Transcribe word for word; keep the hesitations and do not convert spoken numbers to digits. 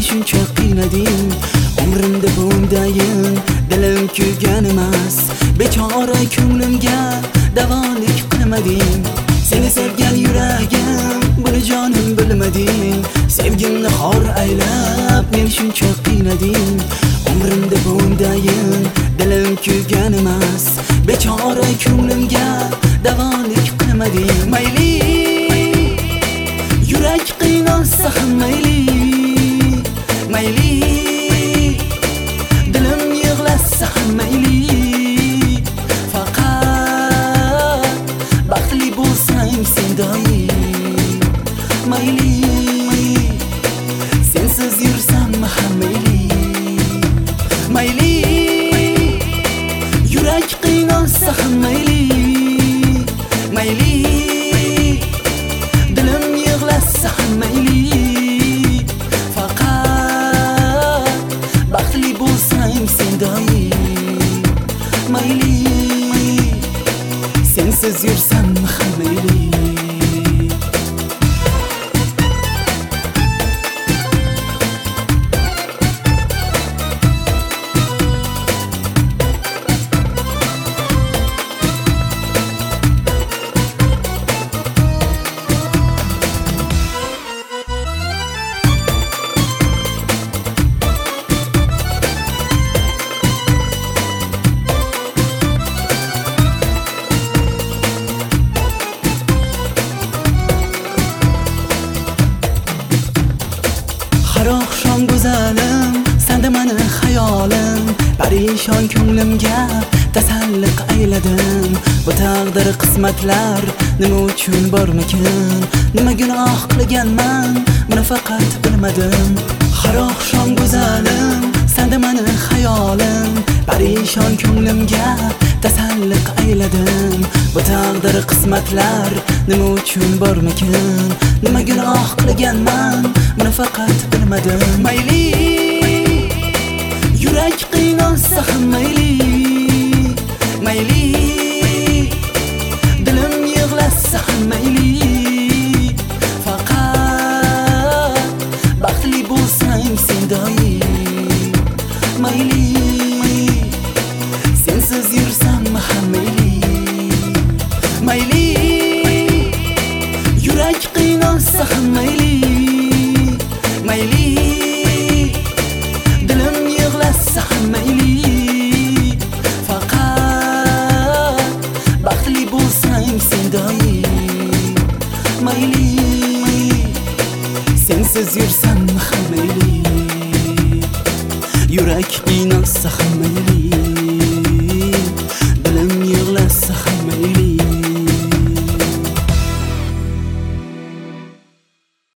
shuncha qiynading. Umrimda bundayin dilim kuygan emas. Bechora ko'nglimga davolik qilmading. Seni sevgan yuragim buni jonim bilmading. Sevgimni xor aylab meni shuncha qiynading. Umrimda bundayin dilim kuygan emas. Bechora ko'nglimga davolik qilmading. Mayli yurak qiynalsa ham mayli, mayli dilim yig'lasa ham mayli. Faqat baxtli bo'lsang sen doim. Mayli sensiz yursam ham mayli, mayli yurak qiynalsa ham mayli, mayli dilim yig'lasa ham mayli. Faqat baxtli bo'lsang sen doim. Mayli sensiz yursam ham mayli. Har oqshom go'zalim, senda meni xayolim. Parishon ko'nglimga tasalliq ayladim. Bu taqdir qismatlar nima uchun bormikin? Nima gunoh qilganman, buni faqat bilmadim. Har oqshom go'zalim, senda meni xayolim. Parishon ko'nglimga tasalliq ayladim. Bu taqdir qismatlar nima uchun bormikin? Nima gunoh qilganman, buni faqat bilmadim. Mayli yurak qiynalsa ham mayli, mayli dilim yig'lasa ham mayli. Faqat baxtli bo'lsang sen doim. Mayli sensiz yursam ham mayli, mayli yurak qiynalsa ham mayli, mayli dilim yig'lasa ham mayli. Faqat baxtli bo'lsang sen doim. Mayli sensiz yursam ham mayli, yurak qiynalsa ham mayli.